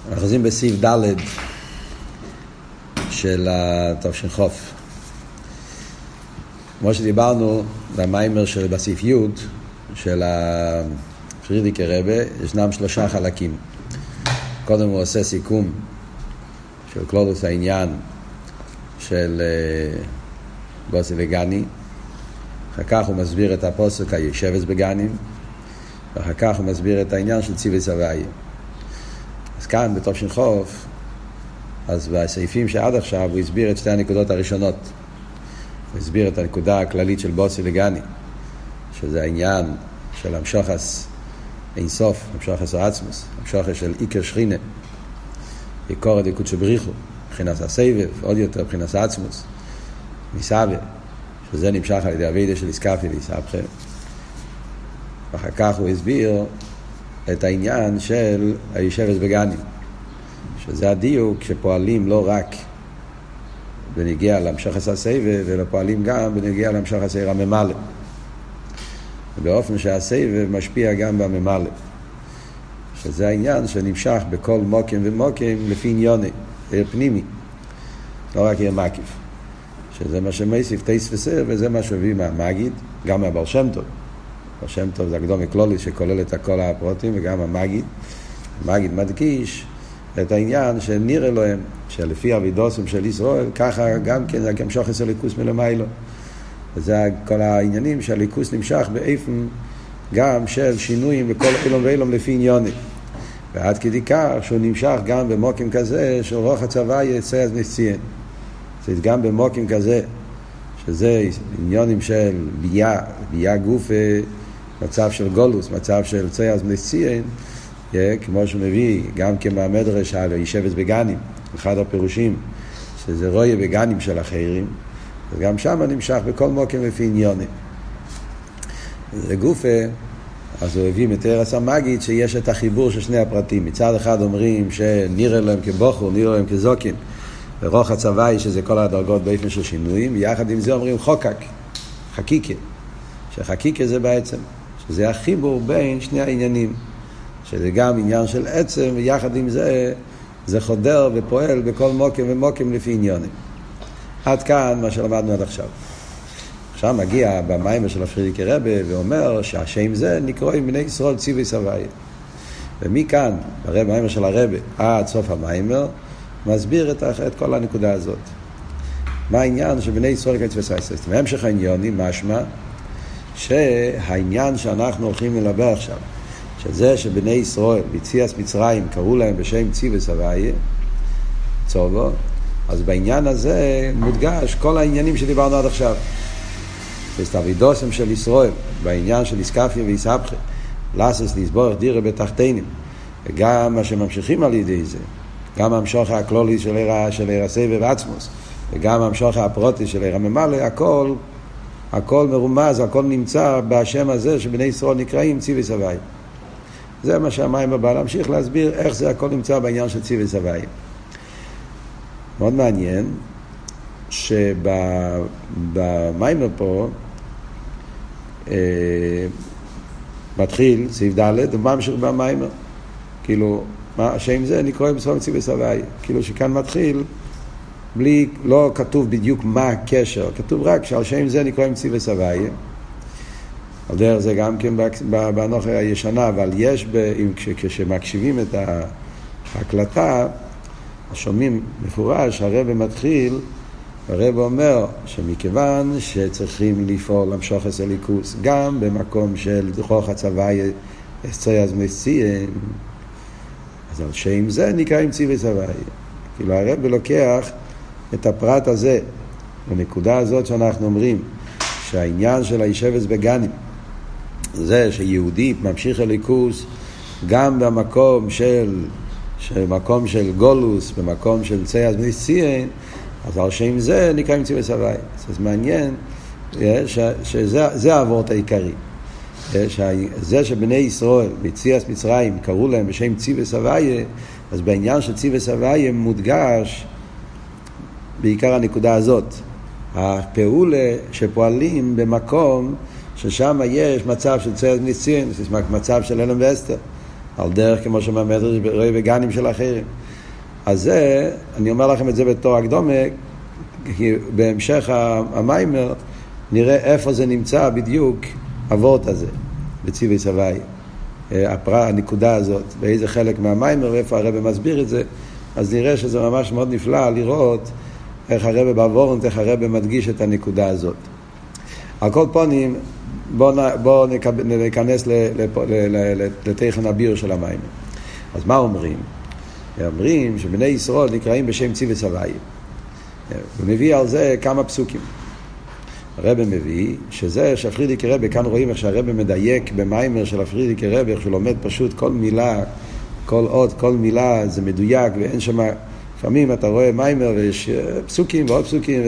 אנחנו חוזרים בסעיף ד' של התש"ח. כמו שדיברנו במיימר של בסעיף י' של פרידיקי רבה, ישנם 3 חלקים. קודם הוא עושה סיכום של כלולוס העניין של בוסי וגני, אחר כך הוא מסביר את הפוסק הישבס בגנים, ואחר כך הוא מסביר את העניין של ציווי סבייה. אז כאן בתש"ח, אז בסעיפים שעד עכשיו הוא הסביר את 2 הנקודות הראשונות. הוא הסביר את הנקודה הכללית של בוסי וגני, שזה העניין של המשוחס אין סוף, המשוחס העצמוס, המשוחס של עיקר שכינה, עיקר דקות שבריחו, מבחינת הסבב, עוד יותר מבחינת העצמוס, מסבב, שזה נמשך על ידי הווידה של איסקפי ואיסבכה. ואחר כך הוא הסביר את העניין של הישבס בגנים, שזה הדיוק שפועלים לא רק בנגיע למשוחס הסבב, אלא פועלים גם בנגיע למשוחס העיר הממלא, באופן שהסבב משפיע גם בממלא, שזה העניין שנמשך בכל מוקים ומוקים לפי עניוני, עיר פנימי, לא רק עיר מקיף, שזה מה שמייסיף תייס וסר, וזה מה שהביא מהמגיד, גם מהבר שם טוב. בר שם טוב זה הקדום הכלולי שכולל את כל הפרוטים, וגם המגיד מדגיש את העניין שניר אלוהם, שלפי אבידוסם של ישראל, ככה גם כן זה המשוחס הליכוס מלמיילו. וזה כל העניינים שהליכוס נמשך באיפן גם של שינויים בכל אילום ואילום לפי עניוני. ועד כדי כך שהוא נמשך גם במוקים כזה של רוח הצבא יצא אז נציין. זה גם במוקים כזה, שזה עניונים של בייה גוף, מצב של גולוס, מצב של צא אז נציין, כמו שמביא גם כמהמדרש על ישבס בגנים, אחד הפירושים, שזה רואה בגנים של אחרים, וגם שם נמשך בכל מוקים לפי עניונים. זה גופה, אז הוא הביא מתארס המגיד שיש את החיבור של שני הפרטים. מצד אחד אומרים שנראה להם כבוחר, נראה להם כזוקין, ורוח הצוואי שזה כל הדרגות באופן של שינויים, ויחד עם זה אומרים חקיקה, שחקיקה זה בעצם, שזה החיבור בין שני העניינים, שזה גם עניין של עצם, ויחד עם זה, זה חודר ופועל בכל מוקים ומוקים לפי עניונים. עד כאן מה שלמדנו עד עכשיו. עכשיו מגיע במיימר של הפרידיקי רבה ואומר שהשם זה נקראים בני ישראל ציווי סבייה. ומכאן, במיימר של הרבה עד סוף המיימר, מסביר את כל הנקודה הזאת. מה העניין שבני ישראל ציווי סבייה? בהמשך העניונים משמע שהעניין שאנחנו הולכים ללבר עכשיו, שזה שבני ישראל ביציאת מצרים קראו להם בשם ציווי סבייה, צובו, אז בעניין הזה מודגש כל העניינים שדיברנו עד עכשיו. זה אבידוסם של ישראל, בעניין של איסקפיה ואיסבכה, לסס לסבורך דירה בתחתינים, וגם מה שממשיכים על ידי זה, גם המשוך הכלולי של עיר הסבב עצמוס, וגם המשוך הפרוטי של עיר הממלא, הכל מרומז, הכל נמצא בשם הזה שבני ישראל נקראים ציווי סבייה. זה מה שהמים הבא להמשיך להסביר איך זה הכל נמצא בעניין של ציווי סבייה. מאוד מעניין שבמיימר פה מתחיל סעיף ד' וממשיך במיימר, כאילו השם זה נקרא בסוף ציווי סבייה, כאילו שכאן מתחיל בלי, לא כתוב בדיוק מה הקשר, כתוב רק שעל שם זה נקרא ציווי סבייה. על דרך זה גם כן בנוכר הישנה, אבל יש כשמקשיבים את ההקלטה שומעים מפורש, הרב מתחיל, הרב אומר שמכיוון שצריכים לפעול למשוחס הליכוס גם במקום של רוח הצבא יצא אז נציין, אז על שם זה נקראים ציווי סבייה. כאילו הרב לוקח את הפרט הזה, בנקודה הזאת שאנחנו אומרים שהעניין של הישבס בגנים זה שיהודי ממשיך הליכוס גם במקום מקום של גולוס, במקום של צא אז נציין, אז על שם זה נקראים ציווי סבייה. אז מעניין שזה העבורת העיקרי, זה שבני ישראל ביציאת מצרים קראו להם בשם ציווי סבייה, אז בעניין של ציווי סבייה מודגש בעיקר הנקודה הזאת, הפעולה שפועלים במקום ששם יש מצב של צא אז נציין, מצב של אלם ואסתר, על דרך כמו שמדרש רואה בגנים של אחרים. אז זה, אני אומר לכם את זה בתור הקדומה, כי בהמשך המיימר נראה איפה זה נמצא בדיוק הוורט הזה, בציווי סבי, הנקודה הזאת, באיזה חלק מהמיימר ואיפה הרב מסביר את זה. אז נראה שזה ממש מאוד נפלא לראות איך הרב בעבורנט, איך הרב מדגיש את הנקודה הזאת. על כל פונים, בואו ניכנס לתכן הביר של המיימר. אז מה אומרים? אומרים שבני ישראל נקראים בשם ציווי סבי. ומביא על זה כמה פסוקים. הרב מביא שזה שהפרידיקי רבי, כאן רואים איך שהרב מדייק במיימר של הפרידיקי רבי, איך שהוא לומד פשוט כל מילה, כל אות, כל מילה זה מדויק, ואין שם, לפעמים אתה רואה מיימר ויש פסוקים ועוד פסוקים,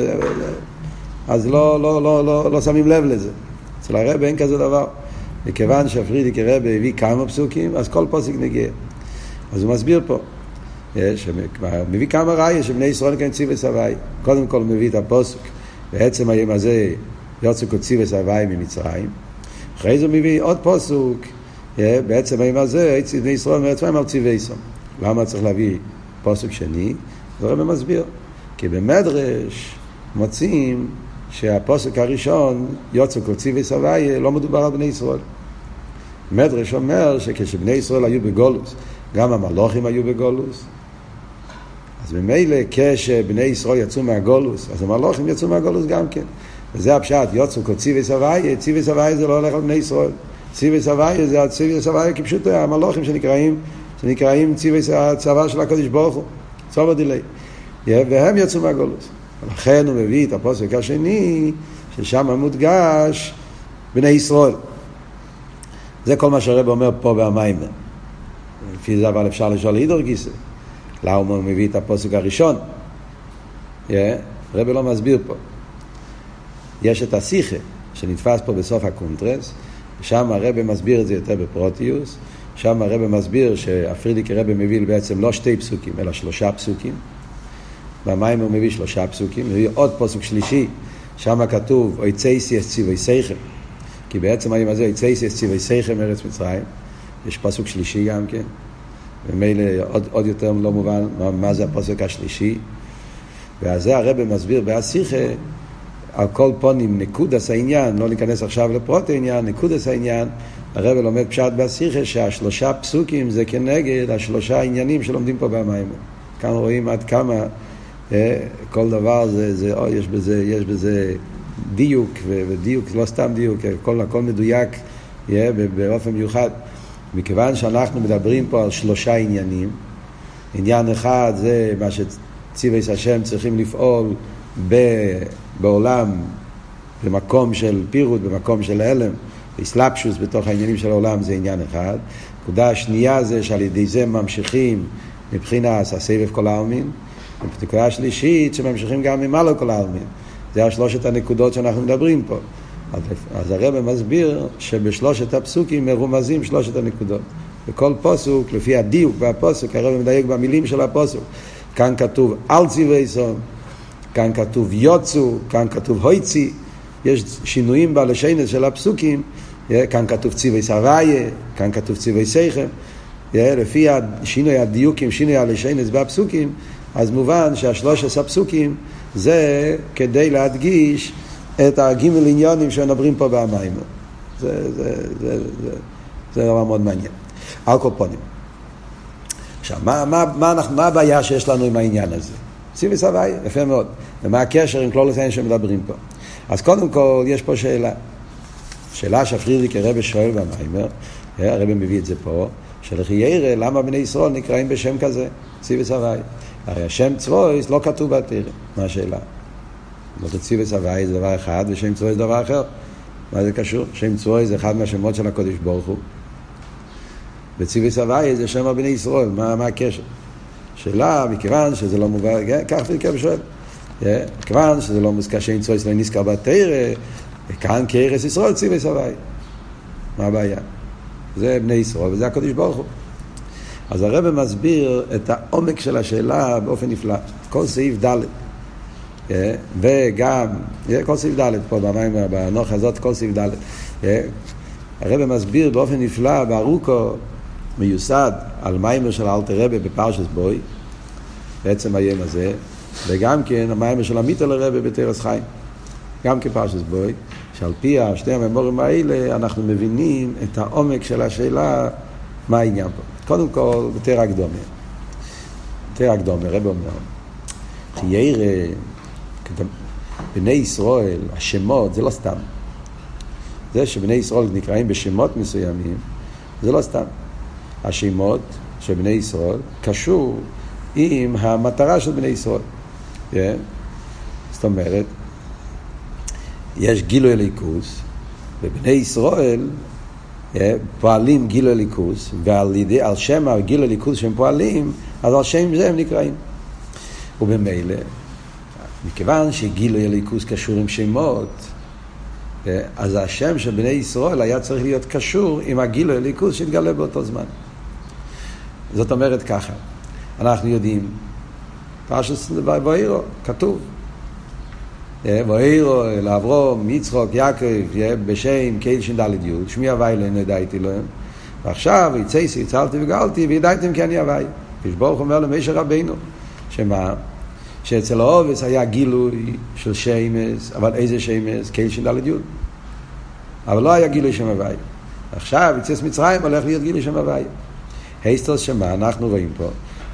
אז לא שמים לב לזה. אצל הרב אין כזה דבר. וכיוון שהפרידיקי רבי הביא כמה פסוקים, אז כל פסוק נגיע. אז הוא מסביר פה. מביא כמה ראיה שבני ישראל נקראים ציווי סבי. קודם כל מביא את הפסוק. בעצם היום הזה יוצאו ציווי סבי ממצרים. אחרי זה מביא עוד פסוק. בעצם היום הזה בני ישראל מעצמם על ציווי סם. למה צריך להביא פסוק שני? זה הרב מסביר. כי במדרש מוצאים שהפסוק הראשון יוצאו ציווי סבי לא מדובר על בני ישראל. מדרש אומר שכשבני ישראל היו בגולוס, גם המלוכים היו בגולוס. אז ממילא כשבני ישראל יצאו מהגולוס, אז המלוכים יצאו מהגולוס גם כן. וזה הפשט, יוצאו ציווי סבי, ציווי סבי זה לא הולך על בני ישראל. ציווי סבי זה ציווי סבי כפשוט המלוכים שנקראים ציווי הצבא של הקדוש ברוך הוא. צובר דילי. והם יצאו מהגולוס. ולכן הוא מביא את הפסוק השני, ששם מודגש בני ישראל. זה כל מה שהרב אומר פה במיימר. לפי זה אבל אפשר לשאול הידור גיסא. למה הוא מביא את הפסוק הראשון? הרב לא מסביר פה. יש את השיחה שנתפס פה בסוף הקונטרס, שם הרב מסביר את זה יותר בפרוטיוס, שם הרב מסביר שהפרידיקי רב מביא בעצם לא 2 פסוקים, אלא 3 פסוקים. במיימר הוא מביא 3 פסוקים, הוא מביא עוד פסוק שלישי, שם כתוב, אוי צייסיאס ציווי סייכם, כי בעצם היום הזה, אוי צייסיאס ציווי סייכם ארץ מצרים, יש פסוק שלישי גם כן, ומילא עוד יותר לא מובן מה זה הפסוק השלישי, ואז זה הרב מסביר בהשיחה, על כל פונים נקודס העניין, לא ניכנס עכשיו לפרוט העניין, נקודס העניין, הרב לומד פשט בהשיחה, שה3 פסוקים זה כנגד 3 עניינים שלומדים פה במיימר. כאן רואים עד כמה כל דבר יש בזה דיוק, ודיוק לא סתם דיוק, הכל מדויק באופן מיוחד. מכיוון שאנחנו מדברים פה על 3 עניינים, עניין אחד זה מה שציווי השם צריכים לפעול בעולם, במקום של פירוט, במקום של הלם, הסלאפשוס בתוך העניינים של העולם, זה עניין אחד. נקודה השנייה זה שעל ידי זה ממשיכים מבחינת הסבב כל העלמין, ונקודה השלישית שממשיכים גם ממעלה כל העלמין. זה 3 הנקודות שאנחנו מדברים פה. אז הרב מסביר שבשלושת הפסוקים מרומזים 3 הנקודות. וכל פסוק, לפי הדיוק והפסוק, הרב מדייק במילים של הפסוק. כאן כתוב על ציווי סם, כאן כתוב יוצאו, כאן כתוב הויצי. יש שינויים בלשונס של הפסוקים, כאן כתוב ציווי סבי, כאן כתוב ציווי סייכם. לפי שינוי הדיוקים, שינוי הלשונס בפסוקים, אז מובן שה13 הפסוקים זה כדי להדגיש את הגימל עניונים שנדברים פה במיימר. זה דבר מאוד מעניין. על כל פנים. עכשיו, מה הבעיה שיש לנו עם העניין הזה? ציווי סבי, יפה מאוד. ומה הקשר עם כלל העניין שמדברים פה? אז קודם כל, יש פה שאלה. שאלה שהפרידיקי רבי שואל במיימר, הרבי מביא את זה פה, שלכי ירא, למה בני ישראל נקראים בשם כזה? ציווי סבי. הרי השם צבויס לא כתוב בתורה. מה השאלה? ציווי סבי זה דבר אחד, ושם צבויס זה דבר אחר. מה זה קשור? שם צבויס זה אחד מהשמות של הקדוש ברוך הוא. וציווי סבי זה שם בני ישראל. מה הקשר? שאלה, מכיוון שזה לא מובן, כך פריקה בשואל. מכיוון שזה לא מוזכר, שם צבויס לא נזכר בתורה, וכאן כארץ ישראל ציווי סבי. מה הבעיה? זה בני ישראל, וזה הקדוש ברוך הוא. אז הרב מסביר את העומק של השאלה באופן נפלא. כל סעיף ד' וגם, כל סעיף ד' פה במיימר, בנוח הזאת, כל סעיף ד'. הרב מסביר באופן נפלא, בארוכו, מיוסד על מיימר של אלתר רבי בפרשת בוי, בעצם היום הזה, וגם כן המיימר של המיטל רבי בתרס חיים, גם כפרשת בוי, שעל פי שתי המיימורים האלה אנחנו מבינים את העומק של השאלה מה העניין פה. קודם כל, בתר הקדומה. בתר הקדומה, רבי אומר, חיירה, בני ישראל, השמות, זה לא סתם. זה שבני ישראל נקראים בשמות מסוימים, זה לא סתם. השמות של בני ישראל קשור עם המטרה של בני ישראל. זאת אומרת, יש גילוי אליקוס, ובני ישראל פועלים גילוי אליקוס, ועל שם הגילוי אליקוס שהם פועלים, אז על שם זה הם נקראים. ובמילא, מכיוון שגילוי אליקוס קשור עם שמות, אז השם של בני ישראל היה צריך להיות קשור עם הגילוי אליקוס שהתגלה באותו זמן. זאת אומרת ככה, אנחנו יודעים, פרשת ואירו, כתוב, ואירו לאברום, יצחוק, יעקב, בשם קהיל ש"ד י' שמי הווי להם נדעתי להם, ועכשיו יצאתי, הצלתי וגאלתי וידעתם כי אני הווי. ברוך אומר למשה רבינו, שמה? שאצל האובס היה גילוי של שמס, אבל איזה שמס? קהיל ש"ד י', אבל לא היה גילוי שם הווי. עכשיו יצאס מצרים הולך להיות גילוי שם הווי. היסטוס שמה אנחנו רואים פה,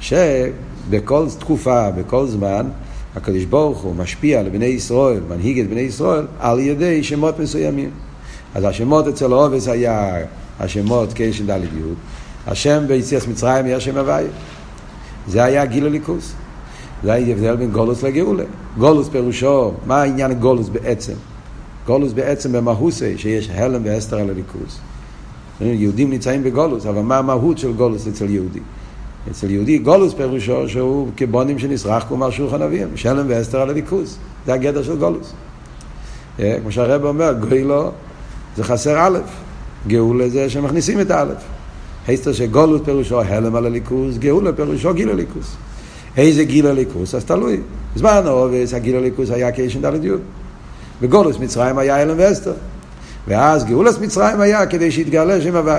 שבכל תקופה, בכל זמן, הקדוש ברוך הוא משפיע לבני ישראל, מנהיג את בני ישראל, על ידי שמות מסוימים. אז השמות אצל האובס היה השמות קהיל ש"ד י', השם ביציאת מצרים היה שם הווי. זה היה גילוי אליקוס. זה היה הבדל בין גולוס לגאולה. גולוס פירושו, מה העניין גולוס בעצם? גולוס בעצם במהוסי, שיש הלם והסתר על אליקוס. יהודים נמצאים בגולוס, אבל מה המהות של גולוס אצל יהודי? אצל יהודי גולוס פירושו שהוא כבונים שנסרחקו מהשולחן אביהם, יש הלם והסתר על אליקוס. זה הגדר של גולוס. כמו שהרב אומר, גוילו זה חסר א', גאולה זה שמכניסים את א'. הסתר שגולוס פירושו הלם על אליקוס, גאולה פירושו גיל אליקוס. איזה גיל אליקוס? אז תלוי. בזמן האובס הגיל אליקוס היה קהיל ש"ד י', בגולוס מצרים היה הלם והסתר, ואז גאולת מצרים היה כדי שיתגלה שם הווי.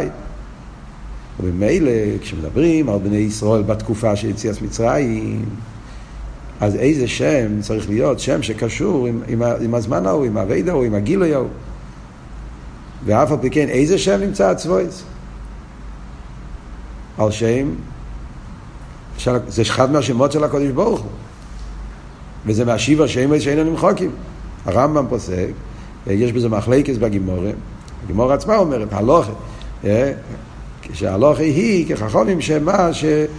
ובמילא כשמדברים על בני ישראל בתקופה של יציאת מצרים, אז איזה שם צריך להיות? שם שקשור עם הזמן ההוא, עם הווידה ההוא, עם הגילוי ההוא. ואף על פי כן, איזה שם נמצא הצבויס? על שם, זה אחד מהשמות של הקדוש ברוך הוא, וזה מהשיב השם שאיננו נמחקים. הרמב"ם פוסק, יש בזה מחלקת בגימורה, הגימורה עצמה אומרת, הלוכה, כשהלוכה היא כחכמים שמה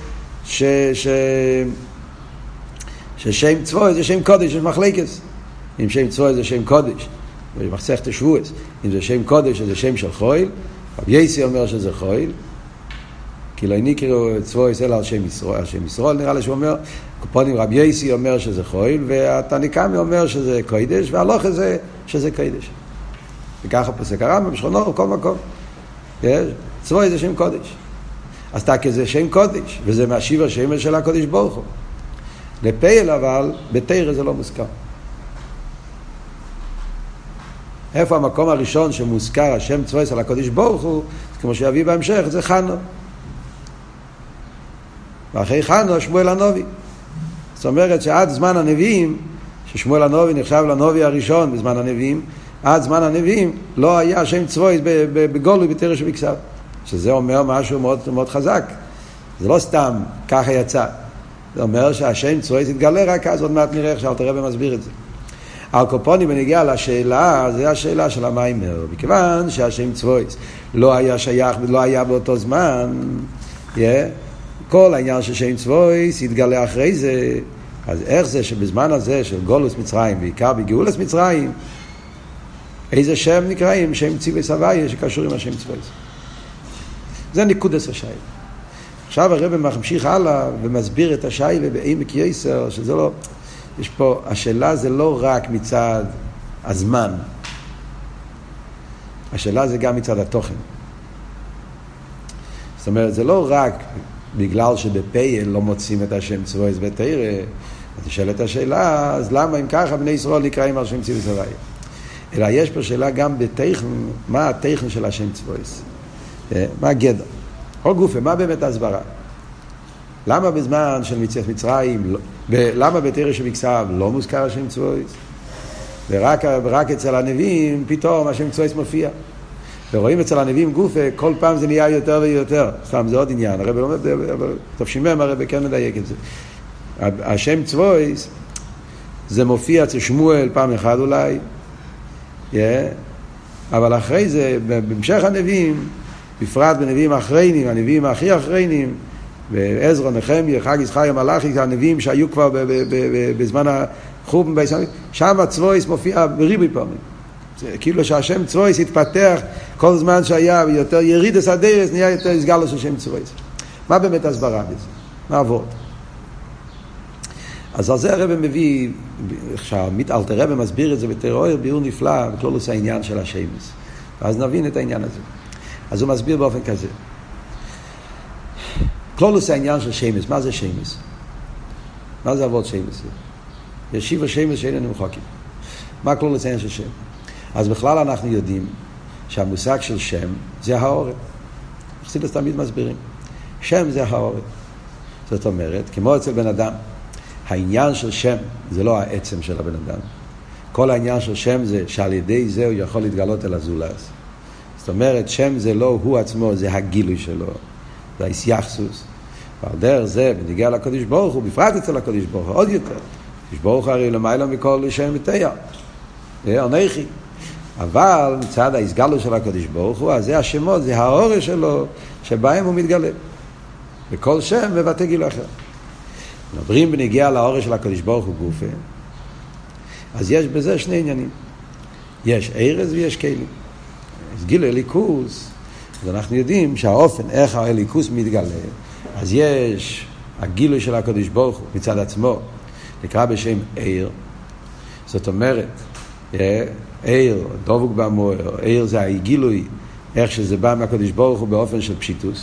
ששם צבוע זה שם קודש, יש מחלקת. אם שם צבוע זה שם קודש, במסכת שבועס, אם זה שם קודש זה שם של חויל, רבי יוסי אומר שזה חויל, כי לא נקראו צבוע אלא על שם ישראל, על שם ישראל נראה לי שהוא אומר, קופונים רבי יוסי אומר שזה חויל, והתניקמי אומר שזה קודש, והלוכה זה שזה קודש. וככה פוסק הרמב"ם בשכונו בכל מקום. צבוע זה שם קודש. אז תקה זה שם קודש, וזה מהשיב השם של הקודש ברוך הוא. לפייל אבל, בתורה זה לא מוזכר. איפה המקום הראשון שמוזכר השם צבוע על הקודש ברוך הוא, כמו שיביא בהמשך, זה חנו. ואחרי חנו, שמואל הנביא. זאת אומרת שעד זמן הנביאים, ששמואל הנביא נחשב לנביא הראשון בזמן הנביאים, עד זמן הנביאים לא היה שם צבועי בגולוי בתורה שבכתב. שזה אומר משהו מאוד, מאוד חזק. זה לא סתם ככה יצא. זה אומר שהשם צבועי תתגלה רק אז, עוד מעט נראה איך שאלתר רבי מסביר את זה. על קופונים בנגיע לשאלה, זה השאלה של המיימר. מכיוון שהשם צבועי לא היה שייך ולא היה באותו זמן, כל העניין של שם צבועי יתגלה אחרי זה. אז איך זה שבזמן הזה של גולוס מצרים, בעיקר בגאולת מצרים, איזה שם נקראים? שם ציווי סבייה שקשור עם השם צבועי. זה נקודס השיילה. עכשיו הרב ממשיך הלאה ומסביר את השיילה בעמק יסר, שזה לא, יש פה, השאלה זה לא רק מצד הזמן, השאלה זה גם מצד התוכן. זאת אומרת, זה לא רק בגלל שבפייל לא מוצאים את השם צבועי בתורה, אז תשאל את השאלה, אז למה אם ככה בני ישראל נקראים על שם ציווי סבייה? אלא יש פה שאלה גם בתכן, מה התכן של השם צבועי? מה הגדר? כל גופה, מה באמת ההסברה? למה בזמן של יציאת מצרים, למה בתורה שבכתב לא מוזכר השם צבויס? ורק אצל הנביאים פתאום השם צבויס מופיע. ורואים אצל הנביאים גופה, כל פעם זה נהיה יותר ויותר. סתם, זה עוד עניין. הרב לא אומר, תפשימם הרב כן מדייק את זה. השם צבויס, זה מופיע אצל שמואל פעם אחד אולי, אבל אחרי זה, בהמשך הנביאים, בפרט בנביאים אחריינים, הנביאים הכי אחריינים, בעזרא, נחמיה, חג ישחריה, מלאכי, הנביאים שהיו כבר בזמן החורבן בישראל, שם הצבויס מופיע בריבוי פעמים. כאילו שהשם צבויס התפתח כל זמן שהיה יותר ירידס הדרס, נהיה יותר הסגלוס של שם צבויס. מה באמת הסברה בזה? מה עבוד? אז על זה הרב מביא, כשהמתאלתר רב מסביר את זה בתיאוריה, ביאור נפלא, בכלולוס העניין של השמש. ואז נבין את העניין הזה. אז הוא מסביר באופן כזה. כלולוס העניין של שמש, מה זה שמש? מה זה עבוד שמש? יש שבע שמש שאיננו מחוקים. מה כלולוס העניין של שם? אז בכלל אנחנו יודעים שהמושג של שם זה האורם. חסידות תמיד מסבירים. שם זה האורם. זאת אומרת, כמו אצל בן אדם, העניין של שם זה לא העצם של הבן אדם. כל העניין של שם זה שעל ידי זה הוא יכול להתגלות אל הזולס. זאת אומרת, שם זה לא הוא עצמו, זה הגילוי שלו. זה היסייחסוס. ועל דרך זה, בנגיע לקדוש ברוך הוא, בפרט אצל הקדוש ברוך הוא, עוד יותר. הקדוש ברוך הוא הרי למעלה מכל שם ותהיה. זה אנכי. אבל מצד ההסגלות של הקדוש ברוך הוא, אז זה השמות, זה האור שלו, שבהם הוא מתגלה. וכל שם מבטא גילוי אחר. מדברים בנגיע לאור של הקדוש ברוך הוא גופה, אז יש בזה שני עניינים. יש ערס ויש כלים. אז גילוי אליקוס, אז אנחנו יודעים שהאופן, איך האליקוס מתגלה, אז יש הגילוי של הקדוש ברוך הוא מצד עצמו, נקרא בשם עיר. זאת אומרת, עיר, דבוק במוער, עיר זה הגילוי, איך שזה בא מהקדוש ברוך הוא באופן של פשיטוס.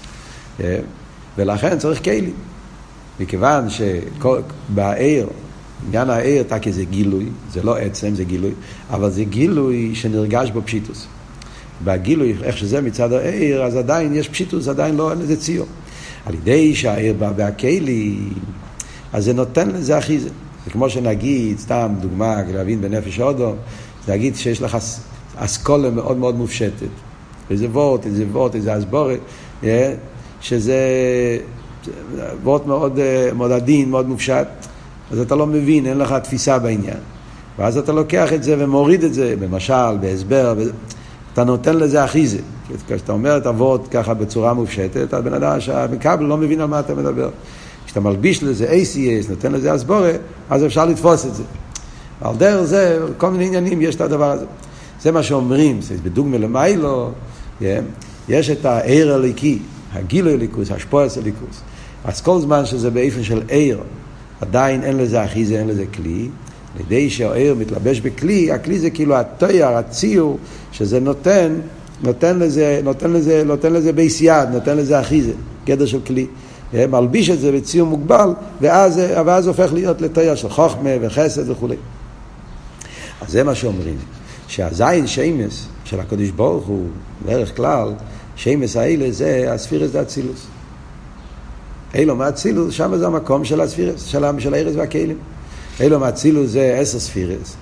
ולכן צריך כלים. מכיוון שבעיר, עניין העיר תקי זה גילוי, זה לא עצם, זה גילוי, אבל זה גילוי שנרגש בו פשיטוס. בגילוי, איך שזה מצד העיר, אז עדיין יש פשיטוס, עדיין לא, אין לזה ציור. על ידי שהעיר בא בהכלי, אז זה נותן לזה אחיזה. זה כמו שנגיד, סתם דוגמה, להבין בנפש אודו, זה להגיד שיש לך אסכולה מאוד מאוד מופשטת. איזה וורט, איזה הסבורת, שזה וורט מאוד, מאוד עדין, מאוד מופשט, אז אתה לא מבין, אין לך תפיסה בעניין. ואז אתה לוקח את זה ומוריד את זה, במשל, בהסבר, אתה נותן לזה אחיזה. כשאתה אומר את הוורט ככה בצורה מופשטת, הבן אדם שהמקבל לא מבין על מה אתה מדבר. כשאתה מלביש לזה ACS, נותן לזה הסבורה, אז אפשר לתפוס את זה. על דרך זה, כל מיני עניינים יש את הדבר הזה. זה מה שאומרים, זה בדוגמה למיילו, יש את העיר הליקי, הגילוי הליקוס, השפועס הליקוס. אז כל זמן שזה באופן של עיר, עדיין אין לזה אחיזה, אין לזה כלי. לידי שהעיר מתלבש בכלי, הכלי זה כאילו התואר, הציור, שזה נותן לזה בייס יד, נותן לזה אחיזה, גדר של כלי. מלביש את זה בציור מוגבל, ואז הופך להיות לתואר של חוכמה וחסד וכו'. אז זה מה שאומרים, שהזין שמש של הקדוש ברוך הוא, בערך כלל, שמש האלה זה הספירס דאצילוס. אילו מהצילוס, שם זה המקום של הספירס, של הערס והכלים. אילו מהצילוס זה 10 ספירס,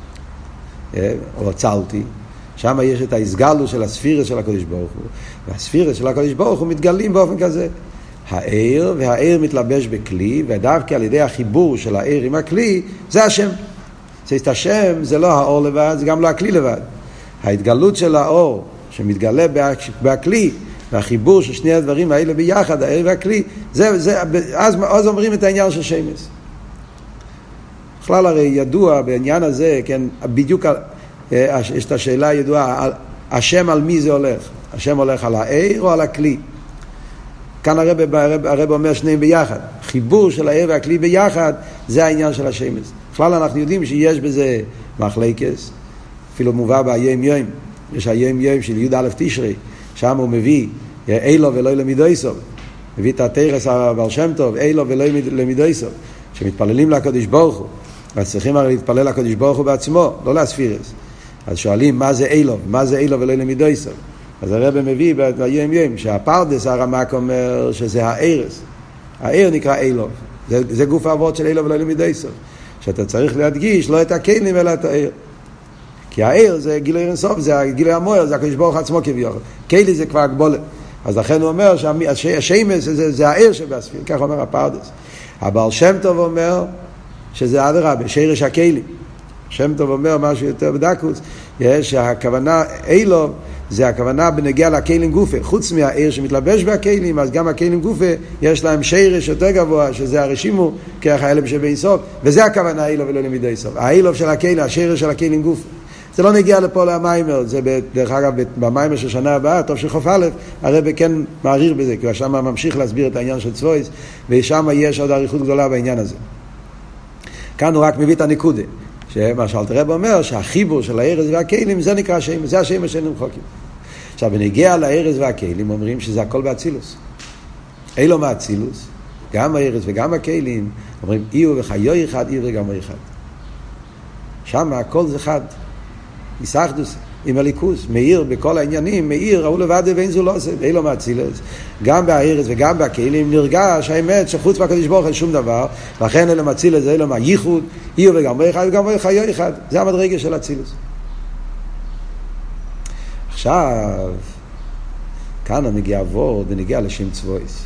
או צלתי, שם יש את ההסגלו של הספירס של הקדוש ברוך הוא, והספירס של הקדוש ברוך הוא מתגלים באופן כזה. העיר, והעיר מתלבש בכלי, ודווקא על ידי החיבור של העיר עם הכלי, זה השם. זאת השם זה לא האור לבד, זה גם לא הכלי לבד. ההתגלות של האור שמתגלה בכלי, והחיבור של שני הדברים האלה ביחד, העיר והכלי, אז אומרים את העניין של שמש. בכלל הרי ידוע בעניין הזה, כן, בדיוק יש את השאלה הידועה, השם על מי זה הולך? השם הולך על העיר או על הכלי? כאן הרב אומר שניהם ביחד. חיבור של העיר והכלי ביחד, זה העניין של השמש. בכלל אנחנו יודעים שיש בזה מחלקס, אפילו מובא ביום יום. יש היום יום של י' א' תשרי, שם הוא מביא אילו ולא למידויסו. מביא את התרס הבעל שם טוב, אילו ולא למידויסו. שמתפללים לקדוש ברוך הוא. אז צריכים הרי להתפלל לקדוש ברוך הוא בעצמו, לא להספירס. אז שואלים מה זה אילו ולא למידויסו. אז הרב מביא ביום יום שהפרדס הרמק אומר שזה הארס. האר נקרא אילוב. זה גוף העבוד של אילוב ולא לימודי סוף. שאתה צריך להדגיש לא את הכלים אלא את האר. כי האר זה גילוי אינסוף, זה גילוי המוער, זה הקדוש ברוך עצמו כביכול. כלי זה כבר הגבולת. אז לכן הוא אומר שהשמש זה האר שבספיר, כך אומר הפרדס. הבעל שם טוב אומר שזה אדרבה, שרש הכלים. שם טוב אומר משהו יותר בדקוס, שהכוונה אילוב זה הכוונה בנגיע לכלים גופה. חוץ מהאר שמתלבש בהכלים, אז גם הכלים גופה יש להם שרש יותר גבוה, שזה הרשימו כרך האלם שבאיסוף, וזה הכוונה אילוב ולא למידי איסוף. האילוב של הכלים, השרש של הכלים גופה. זה לא נגיע לפה למיימר, זה דרך אגב במיימר של שנה הבאה, טוב של חוף א', הרב כן מעריר בזה, כי שם ממשיך להסביר את העניין של צבויס, ושם יש עוד עריכות גדולה בעניין הזה. כאן הוא רק מביא את הנקודה, שמה שאלתר רב אומר, שהחיבור של הארץ והכלים, זה נקרא שם, זה השם שאינם חוקים. עכשיו, בנגיע לארץ והכלים, אומרים שזה הכל באצילוס. אילו מאצילוס, גם הארץ וגם הכלים, אומרים, איו וחיו אחד, איו וגם אחד. שם הכל זה חד. יסחדוס עם הליכוס, מאיר בכל העניינים, מאיר, ראו לבד ואין זו לא עושה, אילו מאצילס. גם בארץ וגם בכלים נרגש האמת שחוץ מהקדוש ברוך אין שום דבר, לכן אילו מאצילס זה אילו מהייחוד, אילו וגם אחד וגם חיו אחד. זה המדרגה של אצילוס. עכשיו, כאן מגיע עבור ונגיע לשם צבויס.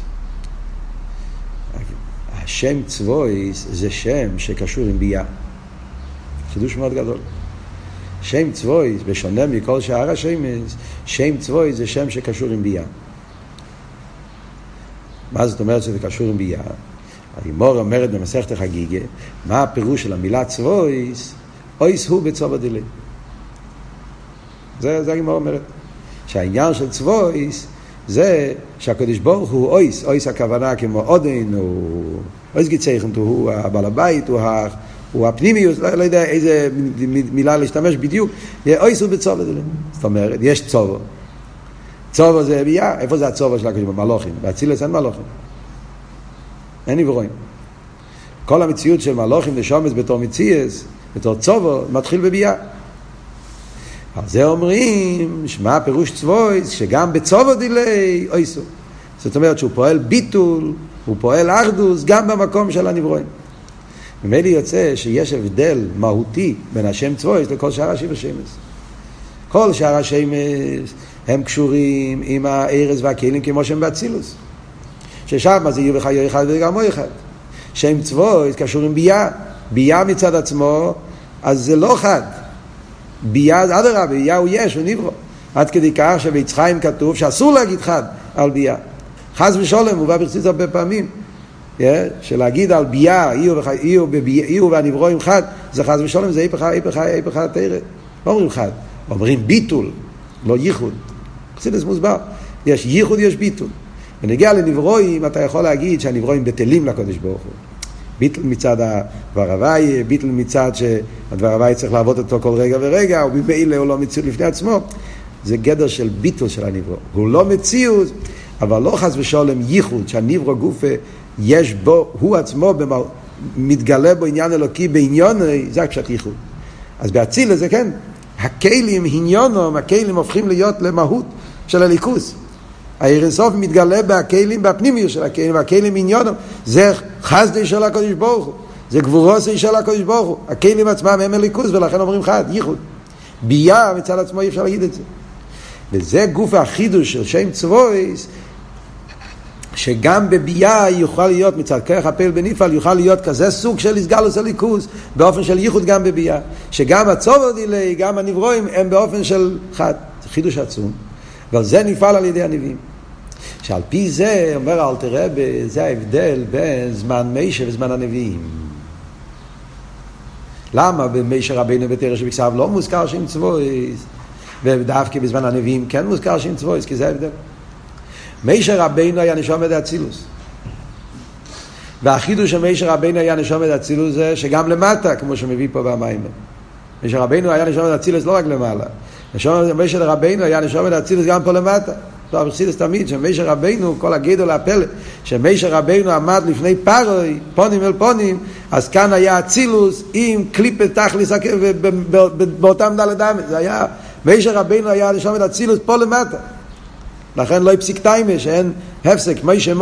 השם צבויס זה שם שקשור עם בייה. חידוש מאוד גדול. שם צבויס, בשונה מכל שאר השמש, שם צבויס זה שם שקשור עם בייה. מה זאת אומרת שזה קשור עם בייה? הגמרא אומרת במסכת חגיגה, מה הפירוש של המילה צבויס? אויס הוא בצובע דילי. זה הגמרא אומרת. שהעניין של צבויס זה שהקדוש ברוך הוא אויס, אויס הכוונה כמו עודן, אויס גיצייכנט, הוא הבעל הבית, הוא הפנימיוס, לא יודע איזה מילה להשתמש בדיוק, אויס הוא בצובע דילי. זאת אומרת, יש צובע. צובע זה בייה, איפה זה הצובע של הקדוש ברוך הוא? מלוכים. באצילוס אין מלוכים. אין נברואים. כל המציאות של מלוכים ושומץ בתור מציאס, בתור צובע, מתחיל בבייה. על זה אומרים, שמה פירוש צבויס, שגם בצובע דילי אויסו. זאת אומרת שהוא פועל ביטול, הוא פועל אחדוס, גם במקום של הנברואים. ממילא יוצא שיש הבדל מהותי בין השם צבויס לכל שאר השם השמש. כל שאר השמש הם קשורים עם הארץ והכלים כמו שהם באצילוס. ששם זה יהיו וחיו אחד וגם הוא אחד. שם צבויס קשור עם בייה. בייה מצד עצמו, אז זה לא חד. בייה זה אדרבה, בייה הוא יש, הוא נברא. עד כדי כך שביצחיים כתוב שאסור להגיד חד על בייה. חס ושולם, הוא בא ברציץ הרבה פעמים. שלהגיד על בייה, איו והנברואים חד, זה חס ושולם, זה איפך התרא. לא אומרים חד, אומרים ביטול, לא ייחוד. קצת מוסבר. יש ייחוד, יש ביטול. ונגיע לנברואים, אתה יכול להגיד שהנברואים בטלים לקדוש ברוך הוא. ביטל מצד הדבר הוואי, ביטל מצד שהדבר הוואי צריך לעבוד אותו כל רגע ורגע, ובמילא הוא לא מציאות לפני עצמו. זה גדר של ביטל של הנברוא. הוא לא מציאות, אבל לא חס ושולם ייחוד, שהנברוא גופה יש בו, הוא עצמו מתגלה בו עניין אלוקי בעניון, זה פשוט ייחוד. אז באציל זה כן, הכלים עניונם, הכלים הופכים להיות למהות של הליכוס. האירסוף מתגלה בכלים, בפנימיות של הכלים, והכלים עניונם, זה חסדי של הקדוש ברוך הוא, זה גבורוסי של הקדוש ברוך הוא, הכלים עצמם הם הליכוס, ולכן אומרים חד, ייחוד. בייה מצד עצמו אי אפשר להגיד את זה. וזה גוף החידוש של שם צבויס, שגם בבייה יוכל להיות מצד כרך הפעיל בנפעל, יוכל להיות כזה סוג של הסגלוס הליכוס, באופן של ייחוד גם בבייה, שגם הצובע דילי, גם הנברואים, הם באופן של חד. זה חידוש עצום, אבל זה נפעל על ידי הנביאים. שעל פי זה, אומר אלתר רבי, זה ההבדל בין זמן משה וזמן הנביאים. למה במשה רבינו בתורה שבכתב לא מוזכר שם צבויס, ודווקא בזמן הנביאים כן מוזכר שם צבויס, כי זה ההבדל. משה רבינו היה נשום את האצילוס. והחידוש של משה רבינו היה נשום את האצילוס זה שגם למטה, כמו שמביא פה במיימר. משה רבינו היה נשום את האצילוס לא רק למעלה. משה רבינו היה נשום את האצילוס גם פה למטה. זה אבחסידס תמיד, שמשה רבינו, כל הגדול הפלא, שמשה רבינו עמד לפני פרוי, פונים אל פונים, אז כאן היה אצילוס עם קליפת תכליס באותם דלת אמת. זה היה, משה רבינו היה נשום את אצילוס פה למטה. לכן לא פסיק טיימה, שאין הפסק, מוישה,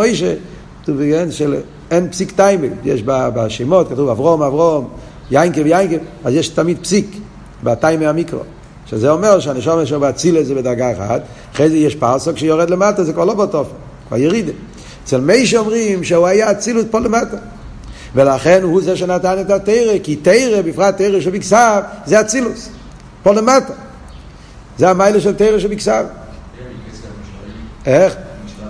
אין פסיק טיימה. יש בשמות, כתוב אברום, יינקב, אז יש תמיד פסיק בטיימה המיקרו. שזה אומר שהנשום שלו באצילס זה בדרגה אחת, אחרי זה יש פרסוק שיורד למטה, זה כבר לא באותו, כבר ירידה. אצל מי שאומרים שהוא היה אצילוס פה למטה. ולכן הוא זה שנתן את התורה, כי תורה, בפרט תורה שבכסף, זה אצילוס, פה למטה. זה המיילה של תורה שבכסף. איך?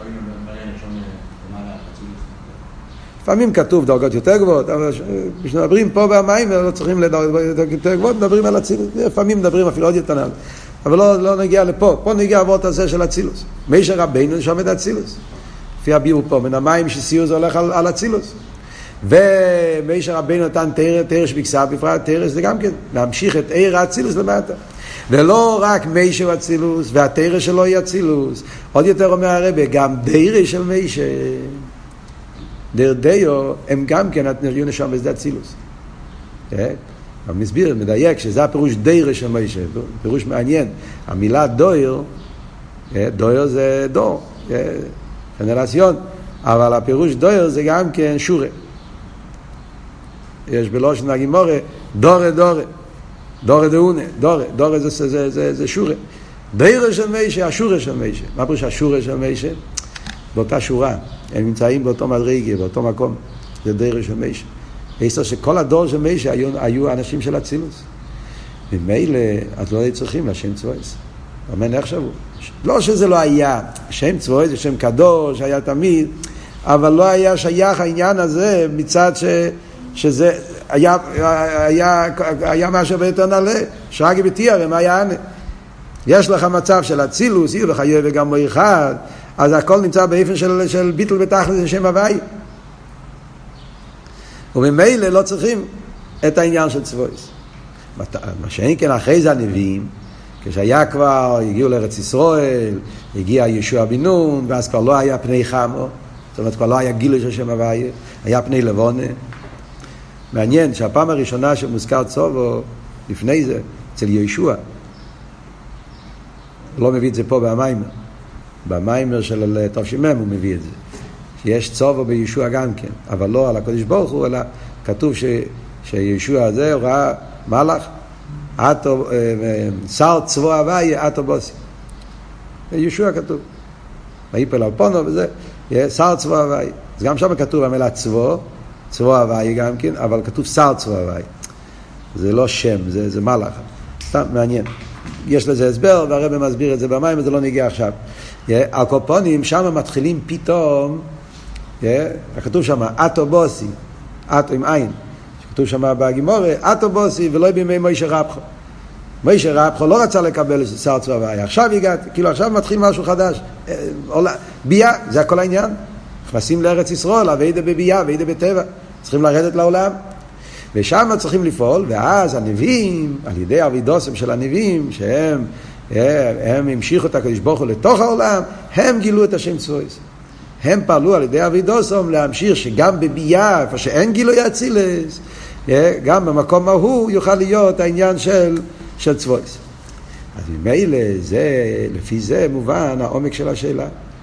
לפעמים כתוב דרגות יותר גבוהות, אבל כשמדברים פה במים, לא צריכים לדרגות יותר גבוהות, מדברים על אצילוס. לפעמים מדברים אפילו עוד יותר נעל. אבל לא נגיע לפה. פה נגיע עבוד הזה של אצילוס. משה רבינו שומד אצילוס. לפי הביאו פה, מן המים שסיור זה הולך על אצילוס. ומשה רבינו נתן תורה שבכסף, בפרט תורה זה גם כן, להמשיך את עיר האצילוס למטה. ולא רק משה הוא אצילוס, והתורה שלו היא אצילוס. עוד יותר אומר הרבי, גם דרה של משה, דיו, הם גם כן נתנו נשום בשדה אצילוס. אבל מסביר, מדייק, שזה הפירוש דרה של משה, פירוש מעניין. המילה דויר זה דור, גנרציון, אבל הפירוש דויר זה גם כן שורה. יש בלושן הגימורה, דורה דאונה, דורה זה שורה. דרה של משה, השורה של משה. מה פירוש השורה של משה? באותה שורה, הם נמצאים באותו מדרגה, באותו מקום, זה דרה של משה. יש שכל הדור של משה היו אנשים של אצילוס. ממילא, אז לא היו צריכים לשם צבויס. אמן, איך שבו? לא שזה לא היה, שם צבויס זה שם קדוש, היה תמיד, אבל לא היה שייך העניין הזה מצד שזה היה משהו ביותר נעלה, שרגי בתיאר, מה היה ענה? יש לך מצב של אצילוס, יהיו לך יהיה וגם מוי אחד, אז הכל נמצא באופן של ביטל בתכלס לשם הוואי. וממילא לא צריכים את העניין של צבויס. מה שאין כן אחרי זה הנביאים, כשהיה כבר, הגיעו לארץ ישראל, הגיע ישוע בן נון, ואז כבר לא היה פני חמו, זאת אומרת כבר לא היה גילוי של שם הוואי, היה פני לבונה. מעניין שהפעם הראשונה שמוזכר צובו, לפני זה, אצל ישוע, לא מביא את זה פה במיימר. במיימר של תשמ"ם הוא מביא את זה. שיש צובו בישוע גם כן, אבל לא על הקדוש ברוך הוא, אלא כתוב שישוע הזה הוא ראה מלאך, שר צבו הוואי, אתו בוסי. בישוע כתוב. ויפל על פונו וזה, שר צבו הוואי. אז גם שם כתוב המילה צבו הוואי גם כן, אבל כתוב שר צבו הוואי. זה לא שם, זה מלאך. סתם מעניין. יש לזה הסבר, והרבא מסביר את זה במים, וזה לא נגיע עכשיו. הקופונים, שם מתחילים פתאום, כתוב שם, אתו בוסי, אתו עם עין, כתוב שם בגימורה, אתו בוסי, ולא בימי מוישה רבחו. מוישה רבחו לא רצה לקבל שר צבא הוואי, עכשיו הגעתי, כאילו עכשיו מתחיל משהו חדש, ביה, זה הכל העניין. נכנסים לארץ ישראל, עבודה בביה, עבודה בטבע, צריכים לרדת לעולם. ושם צריכים לפעול, ואז הנביאים, על ידי עבודתם של הנביאים, שהם המשיכו את הקדוש ברוך הוא לתוך העולם, הם גילו את השם צבויס. הם פעלו על ידי עבודתם להמשיך שגם בבייה, איפה שאין גילוי אצילס, גם במקום ההוא יוכל להיות העניין של צבויס. אז ממילא לפי זה מובן העומק של השאלה.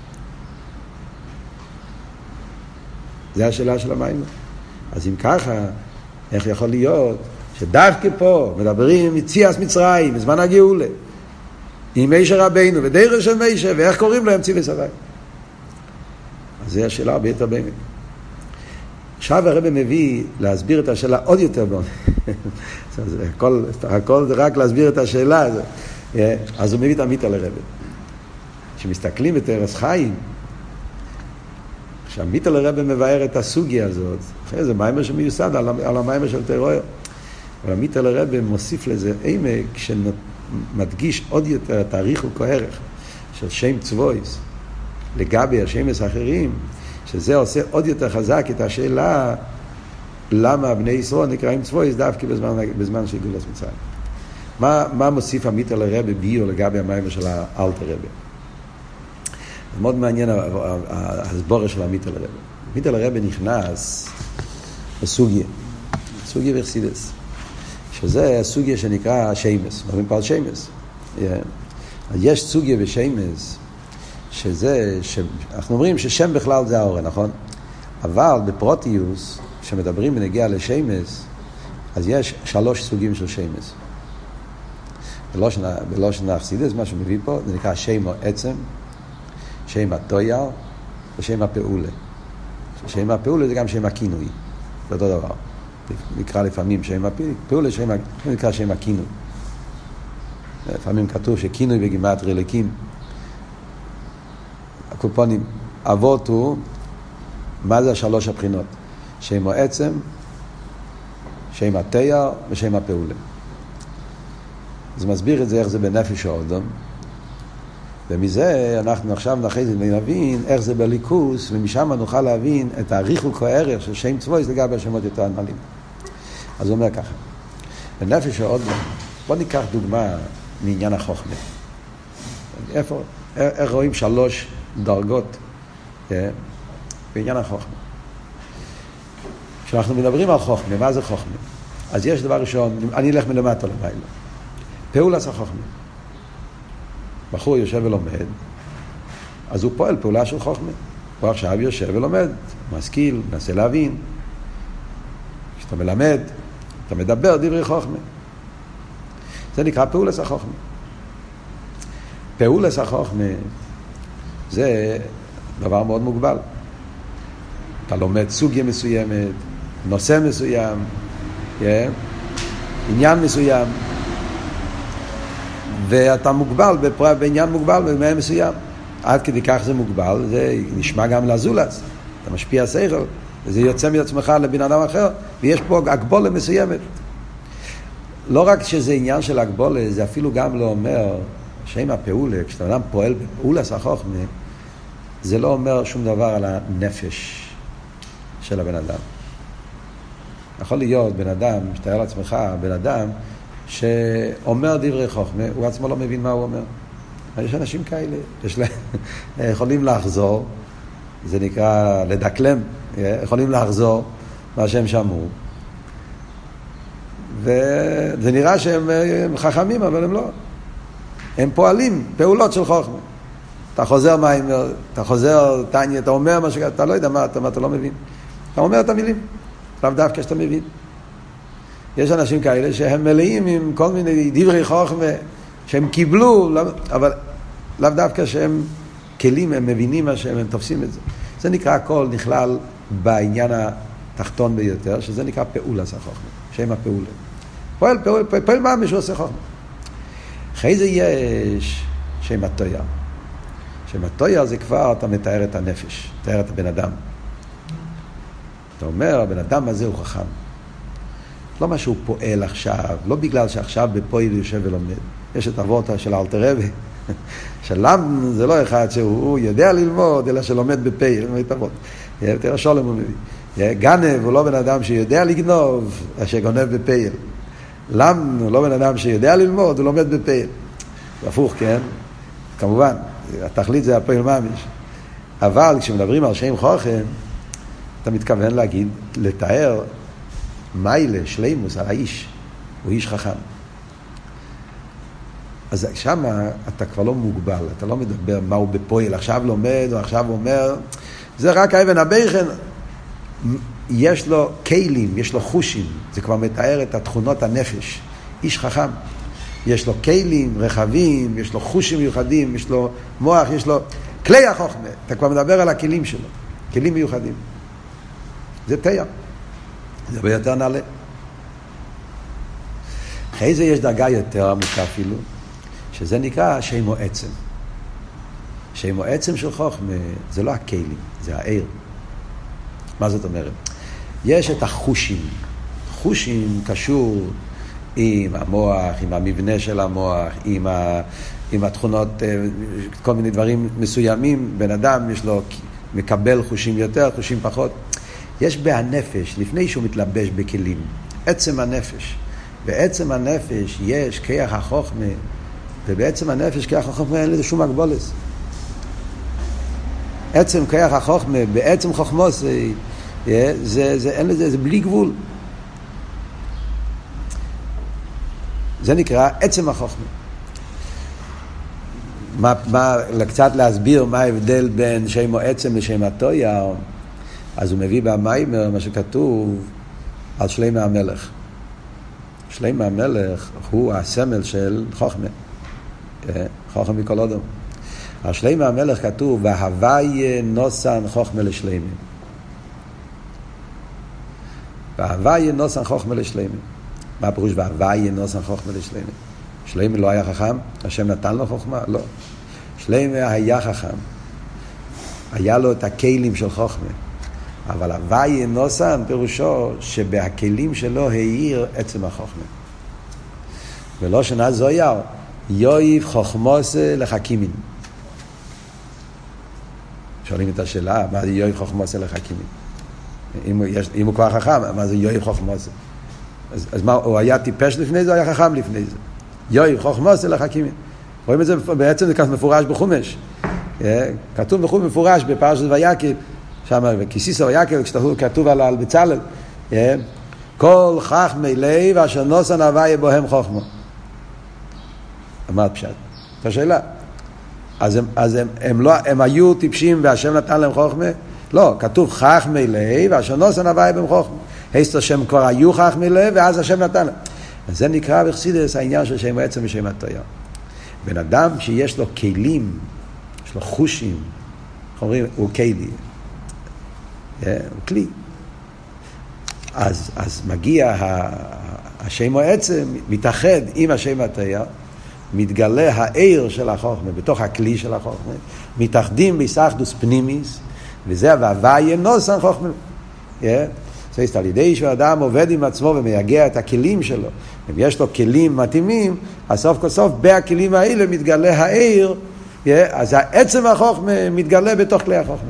זה השאלה של המים. אז אם ככה, איך יכול להיות שדווקא פה מדברים מציאת מצרים, בזמן הגאולה, עם משה רבינו ודרך של משה, ואיך קוראים להם ציווי סבי? אז זו השאלה הרבה יותר באמת. עכשיו הרב מביא להסביר את השאלה עוד יותר בו. הכל זה רק להסביר את השאלה הזאת. אז הוא מביא את המיטה לרב. כשמסתכלים בתרס חיים, כשהמיטה לרב מבאר את הסוגיה הזאת, זה מיימר שמיוסד על המיימר של תרויר. אבל המיטה לרב מוסיף לזה עמק שמדגיש עוד יותר את העריך וכערך של שם צבויס לגבי השמש האחרים, שזה עושה עוד יותר חזק את השאלה למה בני ישראל נקראים צבויס דווקא בזמן של גאולת מצרים. מה מוסיף המיטה לרב ביור לגבי המיימר של האלטר רב? זה מאוד מעניין ההסבורה של המיטה לרב. המיטה לרב נכנס לסוגיה וחסידס, שזה סוגיה שנקרא שמש, מדברים פה על שמש. יש סוגיה בשמש אנחנו אומרים ששם בכלל זה האור, נכון? אבל בפרוטיוס, כשמדברים בנגיע לשמס, אז יש 3 סוגים של שמס. בלושן האחסידס, מה שמביא פה, זה נקרא שם העצם, שם הטויר ושם הפעולה. שם הפעולה זה גם שם הכינוי, זה אותו דבר. נקרא לפעמים שם הפעולה, נקרא שם הכינוי. לפעמים כתוב שכינוי בגימטריה לקים. הקופונים, אבות הוא, מה זה 3 הבחינות? שם העצם, שם הטויר ושם הפעולה. אז מסביר את זה איך זה בנפש האדם, ומזה אנחנו עכשיו אחרי זה נבין איך זה בליכוס, ומשם נוכל להבין את הריחוק הערך של שם צבויס לגבי השמות יותר הנעלים. אז הוא אומר ככה, בנפש האדם, בוא ניקח דוגמה מעניין החוכמה. איך רואים 3 דרגות בעניין החוכמה? כשאנחנו מדברים על חוכמה, מה זה חוכמה? אז יש דבר ראשון, אני אלך מלמטה למעלה. פעולה של חוכמה. בחור יושב ולומד, אז הוא פועל פעולה של חוכמה. הוא עכשיו יושב ולומד, משכיל, מנסה להבין. כשאתה מלמד, אתה מדבר דברי חוכמה. זה נקרא פעולה של חוכמה. פעולה של חוכמה זה דבר מאוד מוגבל. אתה לומד סוגיה מסוימת, נושא מסוים, עניין מסוים, ואתה מוגבל בעניין מוגבל במאה מסוים. עד כדי כך זה מוגבל, זה נשמע גם לזולס, אתה משפיע שכל, וזה יוצא מעצמך לבן אדם אחר, ויש פה הגבולה מסוימת. לא רק שזה עניין של הגבולה, זה אפילו גם לא אומר שם הפעולה, כשאתה אדם פועל בפעולה החוכמה, זה לא אומר שום דבר על הנפש של הבן אדם. יכול להיות בן אדם, שתאר לעצמך, בן אדם שאומר דברי חוכמה, הוא עצמו לא מבין מה הוא אומר. יש אנשים כאלה, יכולים לחזור, זה נקרא לדקלם, יכולים לחזור מה שהם שמעו, וזה נראה שהם חכמים, אבל הם לא. הם פועלים פעולות של חוכמה. אתה חוזר מים, אתה חוזר תניה, אתה אומר מה שאתה לא יודע מה אתה לא מבין. אתה אומר את המילים, לאו דווקא שאתה מבין. יש אנשים כאלה שהם מלאים עם כל מיני דברי חוכמה שהם קיבלו, אבל לאו דווקא שהם כלים, הם מבינים מה שהם תופסים את זה. זה נקרא הכל נכלל בעניין התחתון ביותר, שזה נקרא פעולה של חוכמה, שם הפעולה. פועל מה משהו עושה חוכמה. אחרי זה יש שם הטויר. שם הטויר זה כבר אתה מתאר את הנפש, מתאר את הבן אדם. אתה אומר, הבן אדם הזה הוא חכם. לא מה שהוא פועל עכשיו, לא בגלל שעכשיו בפועל יושב ולומד. יש את אבותה של אלתר רבי, שלם זה לא אחד שהוא יודע ללמוד, אלא שלומד בפועל, יותר שולם הוא מביא. גנב הוא לא בן אדם שיודע לגנוב, שגונב בפועל. לם הוא לא בן אדם שיודע ללמוד, הוא לומד בפועל. הפוך, כן? כמובן, התכלית זה הפועל ממש. אבל כשמדברים על שם חוכם, אתה מתכוון להגיד, לתאר מיילה, שלימוס, על האיש. הוא איש חכם. אז שם אתה כבר לא מוגבל, אתה לא מדבר מה הוא בפועל, עכשיו לומד או עכשיו אומר, זה רק האבן הבכן, יש לו כלים, יש לו חושים, זה כבר מתאר את התכונות הנפש, איש חכם, יש לו כלים, רחבים, יש לו חושים מיוחדים, יש לו מוח, יש לו כלי החוכמה, אתה כבר מדבר על הכלים שלו, כלים מיוחדים, זה תיאר, זה ביותר נעלה. אחרי זה יש דרגה יותר עמוקה אפילו, שזה נקרא שם עצם. שם עצם של חוכמה זה לא הכלים, זה העיר. מה זאת אומרת? יש את החושים. חושים קשור עם המוח, עם המבנה של המוח, עם התכונות, כל מיני דברים מסוימים. בן אדם יש לו מקבל חושים יותר, חושים פחות. יש בהנפש, לפני שהוא מתלבש בכלים, עצם הנפש. בעצם הנפש יש כיח החוכמה, ובעצם הנפש כיח החוכמה אין לזה שום הגבולס. עצם כיח החוכמה, בעצם חוכמו זה אין לזה, זה בלי גבול. זה נקרא עצם החוכמה. קצת להסביר מה ההבדל בין שם עצם לשם הטויה, אז הוא מביא במיימר מה שכתוב על שלמה המלך. שלמה המלך הוא הסמל של חוכמה, חוכמה מכל אדם. על שלמה המלך כתוב והווי נוסן חוכמה לשלמה, והווי נוסן חוכמה לשלמה. מה הפירוש והווי נוסן חוכמה לשלמה? שלמה לא היה חכם? השם נתן לו חוכמה? לא. שלמה היה חכם, היה לו את הכלים של חוכמה, אבל הווי נוסן פירושו שבהכלים שלו העיר עצם החוכמה. ולא שנה זויר יויב חוכמוסה לחכימים. שואלים את השאלה, מה זה יויב חוכמוסה לחכימים? אם הוא כבר חכם, מה זה יויב חוכמוסה? אז מה, הוא היה טיפש לפני זה, או היה חכם לפני זה? יויב חוכמוסה לחכימים. רואים את זה, בעצם זה כתוב מפורש בחומש. כתוב בחומש מפורש בפרשת ויקל, שם וכיסיסו ויקל, כשכתוב על בצלאל, כל חכמי לב אשר נוסן הווי בוהם חוכמה. אמרת פשט. את השאלה. אז הם היו טיפשים והשם נתן להם חוכמה? לא, כתוב חכמי לב אשר נוסן הווי בוהם חוכמה. הסתר שהם כבר היו חכמי לב ואז השם נתן להם. אז זה נקרא בחסידות העניין של שם עצם ושם הטויה. בן אדם שיש לו כלים, יש לו חושים, אומרים, הוא כלי, הוא כלי. אז מגיע השם העצם, מתאחד עם השם הטויה, מתגלה העיר של החוכמה, בתוך הכלי של החוכמה, מתאחדים ביסחדוס פנימיס, וזה והווי נוסן חוכמה. זאת על ידי שאדם עובד עם עצמו ומייגע את הכלים שלו, אם יש לו כלים מתאימים, אז סוף כל סוף בהכלים האלה מתגלה העיר, אז העצם החוכמה מתגלה בתוך כלי החוכמה.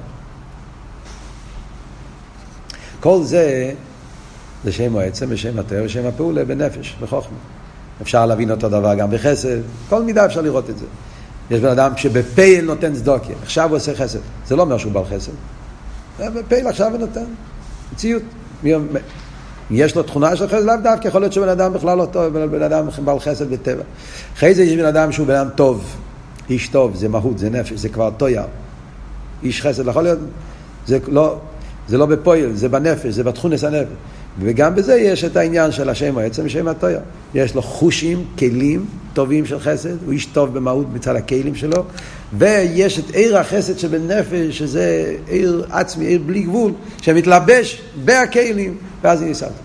כל זה שם העצם ושם הטויה ושם הפעולה בנפש, בחוכמה. אפשר להבין אותו דבר גם בחסד, כל מידה אפשר לראות את זה. יש בן אדם שבפעיל נותן צדוקה, עכשיו הוא עושה חסד, זה לא אומר שהוא בעל חסד, בפעיל עכשיו הוא נותן מציאות. יש לו תכונה של חסד, לאו דווקא יכול להיות שבן אדם בכלל לא טוב, בן אדם בעל חסד בטבע. אחרי זה יש בן אדם שהוא בן אדם טוב, איש טוב, זה מהות, זה נפש, זה כבר טויה. איש חסד, יכול להיות, זה לא בפועל, זה בנפש, זה בתכונס הנפש. וגם בזה יש את העניין של השם העצם ושם הטויה. יש לו חושים, כלים טובים של חסד, הוא איש טוב במהות מצד הכלים שלו, ויש את עיר החסד שבנפש, שזה עיר עצמי, עיר בלי גבול, שמתלבש בהכלים, ואז היא ניסה.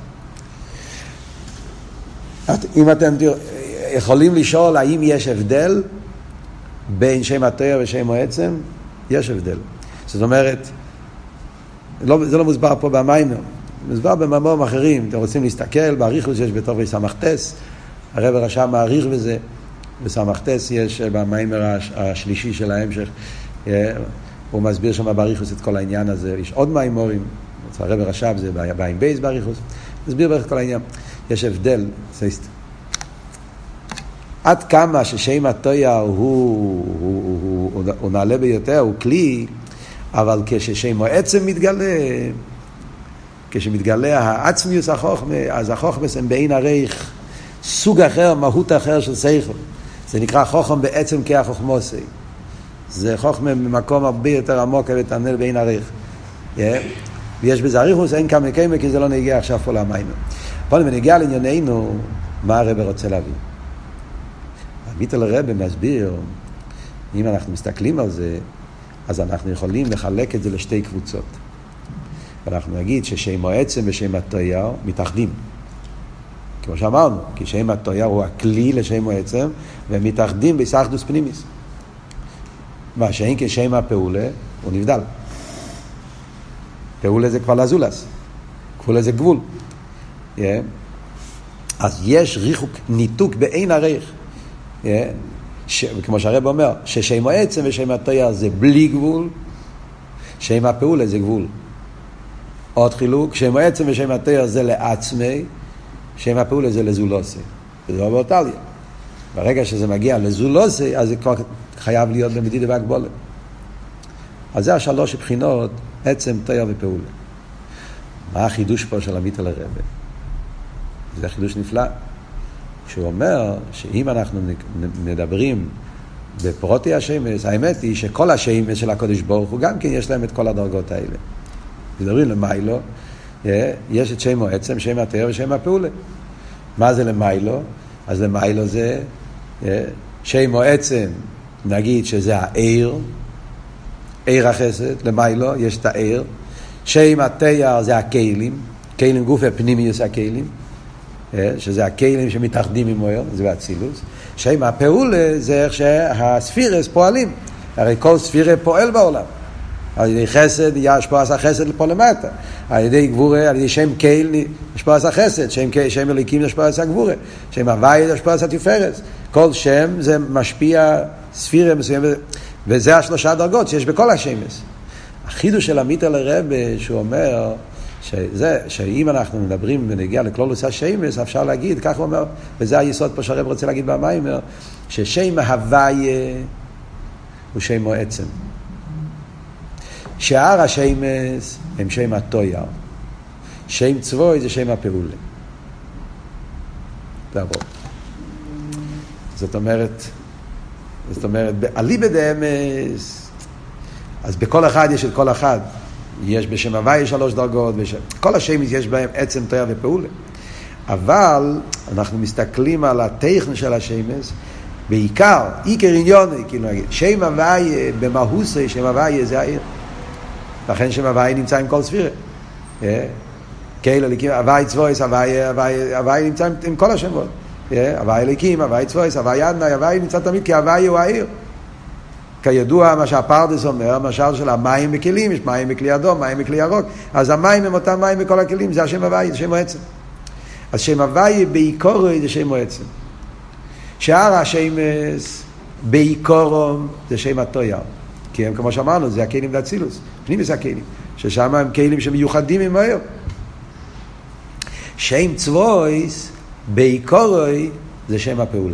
אם אתם יכולים לשאול האם יש הבדל בין שם הטויה ושם העצם, יש הבדל. זאת אומרת, זה לא מוסבר פה במיימר, מוסבר במאמרים אחרים. אתם רוצים להסתכל באריכות שיש בתוך סמכתס, הרב הרש"ם מעריך בזה, בסמכתס יש במיימר השלישי של ההמשך, הוא מסביר שם באריכות את כל העניין הזה. יש עוד מיימורים, הרב הרש"ם זה בעין בייס באריכות, מסביר בערך כל העניין. יש הבדל, עד כמה ששם הטויה הוא נעלה ביותר, הוא כלי, אבל כששם העצם מתגלה, כשמתגלה העצמיוס החוכמה, אז החוכמה הם בעין הריך, סוג אחר, מהות אחר של שכל. זה נקרא חוכם בעצם כהחוכמוסי. זה חוכמה ממקום הרבה יותר עמוק ותענל בעין הריך. ויש בזה אריכוס, אין כמה כמה, כי זה לא נגיע עכשיו פה למים. אבל אם נגיע לענייננו, מה הרב רוצה להבין? הביטל הרב מסביר, אם אנחנו מסתכלים על זה, אז אנחנו יכולים לחלק את זה לשתי קבוצות. ואנחנו נגיד ששם העצם ושם הטויה מתאחדים. כמו שאמרנו, כי שם הטויה הוא הכלי לשם העצם, והם מתאחדים ביסחדוס פנימיס. מה שאין כשם הפעולה, הוא נבדל. פעולה זה כבר לזולס. פעולה זה גבול. אז יש ריחוק, ניתוק בעין הריך. כמו שהרב אומר, ששם העצם ושם הטויה זה בלי גבול, שם הפעולה זה גבול. עוד חילוק, שם העצם ושם הטויה זה לעצמי, שם הפעולה זה לזולוסי. וזה לא באותליה. ברגע שזה מגיע לזולוסי, אז זה כבר חייב להיות במדידה והגבולה. אז זה השלוש בחינות, עצם, טויה ופעולה. מה החידוש פה של הביטל הרב? זה חידוש נפלא. שהוא אומר שאם אנחנו מדברים בפרוטי השמש, האמת היא שכל השמש של הקדוש ברוך הוא גם כן יש להם את כל הדרגות האלה. מדברים למיילו, יש את שם העצם, שם התאר ושם הפעולה. מה זה למיילו? אז למיילו זה שם העצם, נגיד שזה העיר, עיר החסד, למיילו יש את העיר. שם התאר זה הכלים, כלים גוף הפנימיוס הכלים, שזה הכלים שמתאחדים עם אור, זה באצילוס. שם הפעולה זה איך שהספירס פועלים, הרי כל ספירה פועל בעולם. על ידי חסד ישפוע החסד לפה למטה, על ידי גבורה, על ידי שם קהל ישפוע החסד, שם אליקים ישפוע הגבורה, שם הווי ישפוע התפארת. כל שם זה משפיע ספירה מסוימת, וזה השלושה דרגות שיש בכל השמש. החידוש של המיטר לרבה שהוא אומר שאם אנחנו מדברים ונגיע לכלולוס השמש, אפשר להגיד, כך הוא אומר, וזה היסוד פה שהרב רוצה להגיד במיימר, ששם הווי הוא שם העצם. שאר השמש הם שם התויר. שם צבוי זה שם הפעולה. זאת אומרת, עלי בדאמס, אז בכל אחד יש את כל אחד. יש בשם הווי 3 דרגות, כל השמש יש בהם עצם תויר ופעולה. אבל אנחנו מסתכלים על הטכן של השמש, בעיקר, עיקר עניוני, כאילו נגיד, שם הווי במהוסי, שם הווי זה העיר. לכן שם הווי נמצא עם כל ספירה. כאילו, הווי צבויס, הווי נמצא עם כל השמות. הווי אליקים, הווי צבויס, הווי עדנאי, הווי נמצא תמיד, כי הווי הוא העיר. כידוע מה שהפרדס אומר, משל של המים בכלים, יש מים בכלי אדום, מים בכלי ירוק, אז המים הם אותם מים בכל הכלים, זה השם הווי, זה שם העצם. אז שם הווי בעיקרו זה שם העצם. שאר השמש בעיקרו זה שם התויר. כי הם, כמו שאמרנו, זה הכלים דאצילוס, פנימיס הכלים, ששם הם כלים שמיוחדים עם מהר. שם צבויס בעיקרוי זה שם הפעולה.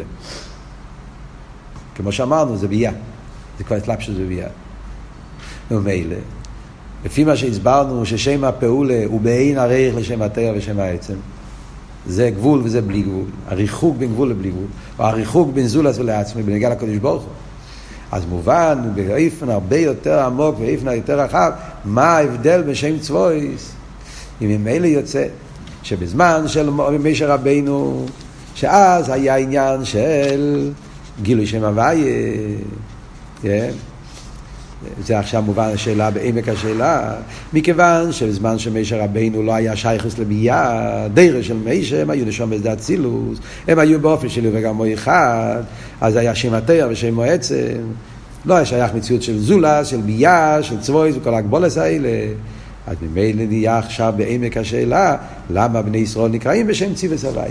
כמו שאמרנו, זה ביה. זה כבר התלבשות זה ביה. ומילא, לפי מה שהסברנו, ששם הפעולה הוא בעין ערך לשם התאר ושם העצם. זה גבול וזה בלי גבול. הריחוק בין גבול לבלי גבול. או הריחוק בין זולס ולעצמי, בנגיע לקדוש ברוך הוא. אז מובן, באופן הרבה יותר עמוק ובאופן יותר רחב, מה ההבדל בין שם צבויס? אם ממילא יוצא שבזמן של משה רבינו, שאז היה עניין של גילוי שם הווי, זה עכשיו מובן השאלה בעמק השאלה, מכיוון שבזמן שמשה רבינו לא היה שייכוס לבייה, דרך של משה, הם היו נשום בשדה אצילוס, הם היו באופן שלי וגם אחד, אז היה שם התאר ושם העצם, לא היה שייך מציאות של זולה, של בייה, של צבויס וכל הגבולס האלה. אז ממילא נהיה עכשיו בעמק השאלה, למה בני ישראל נקראים בשם ציווס הווי?